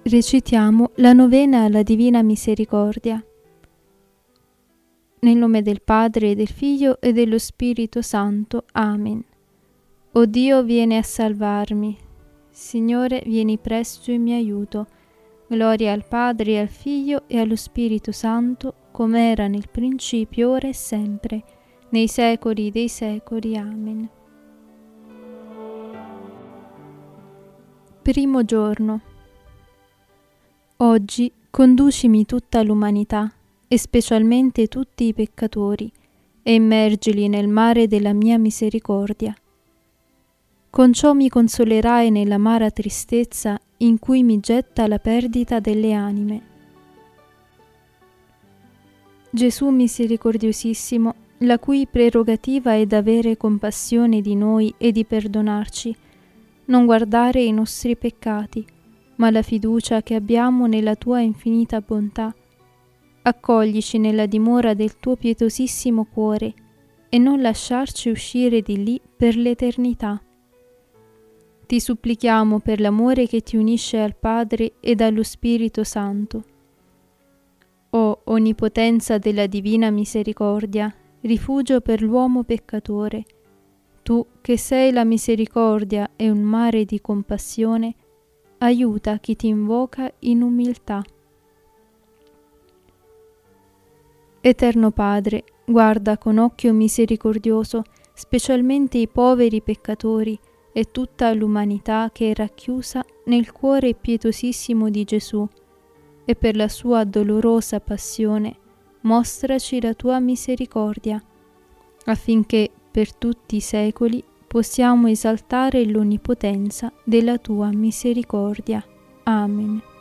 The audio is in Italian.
Recitiamo la novena alla Divina Misericordia. Nel nome del Padre, del Figlio e dello Spirito Santo. Amen. O Dio, vieni a salvarmi. Signore, vieni presto in mio aiuto. Gloria al Padre, al Figlio e allo Spirito Santo, come era nel principio, ora e sempre, nei secoli dei secoli. Amen. Primo giorno. Oggi conducimi tutta l'umanità, e specialmente tutti i peccatori, e immergili nel mare della mia misericordia. Con ciò mi consolerai nell'amara tristezza in cui mi getta la perdita delle anime. Gesù misericordiosissimo, la cui prerogativa è d'avere compassione di noi e di perdonarci, non guardare i nostri peccati, ma la fiducia che abbiamo nella tua infinita bontà. Accoglici nella dimora del tuo pietosissimo cuore e non lasciarci uscire di lì per l'eternità. Ti supplichiamo per l'amore che ti unisce al Padre ed allo Spirito Santo. O onnipotenza della divina misericordia, rifugio per l'uomo peccatore, tu che sei la misericordia e un mare di compassione, aiuta chi ti invoca in umiltà. Eterno Padre, guarda con occhio misericordioso specialmente i poveri peccatori e tutta l'umanità che è racchiusa nel cuore pietosissimo di Gesù, e per la sua dolorosa passione mostraci la tua misericordia, affinché per tutti i secoli possiamo esaltare l'onnipotenza della tua misericordia. Amen.